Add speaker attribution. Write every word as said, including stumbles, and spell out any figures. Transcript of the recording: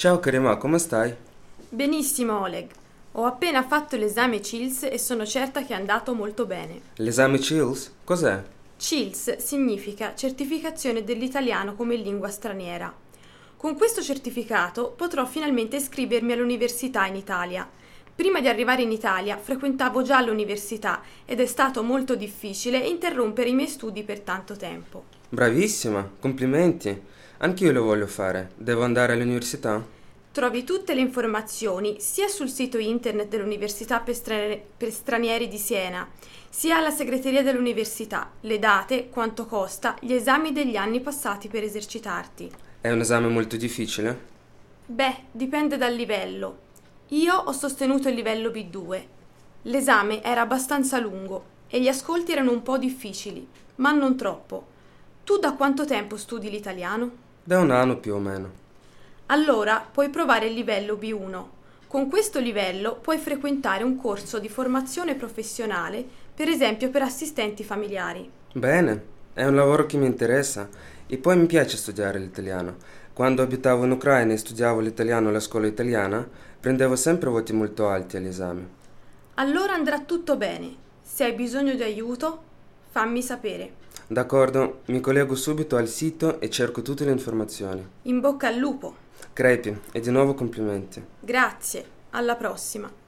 Speaker 1: Ciao Karima, come stai?
Speaker 2: Benissimo, Oleg. Ho appena fatto l'esame C I L S e sono certa che è andato molto bene.
Speaker 1: L'esame C I L S? Cos'è?
Speaker 2: C I L S significa Certificazione dell'italiano come lingua straniera. Con questo certificato potrò finalmente iscrivermi all'università in Italia. Prima di arrivare in Italia frequentavo già l'università ed è stato molto difficile interrompere i miei studi per tanto tempo.
Speaker 1: Bravissima, complimenti. Anch'io lo voglio fare. Devo andare all'università?
Speaker 2: Trovi tutte le informazioni sia sul sito internet dell'Università per, Stra- per Stranieri di Siena, sia alla segreteria dell'università, le date, quanto costa, gli esami degli anni passati per esercitarti.
Speaker 1: È un esame molto difficile?
Speaker 2: Beh, dipende dal livello. Io ho sostenuto il livello B due. L'esame era abbastanza lungo e gli ascolti erano un po' difficili, ma non troppo. Tu da quanto tempo studi l'italiano?
Speaker 1: Da un anno più o meno.
Speaker 2: Allora puoi provare il livello B uno. Con questo livello puoi frequentare un corso di formazione professionale, per esempio per assistenti familiari.
Speaker 1: Bene, è un lavoro che mi interessa e poi mi piace studiare l'italiano. Quando abitavo in Ucraina e studiavo l'italiano alla scuola italiana, prendevo sempre voti molto alti agli esami.
Speaker 2: Allora andrà tutto bene. Se hai bisogno di aiuto, fammi sapere.
Speaker 1: D'accordo, mi collego subito al sito e cerco tutte le informazioni.
Speaker 2: In bocca al lupo.
Speaker 1: Crepi, e di nuovo complimenti.
Speaker 2: Grazie, alla prossima.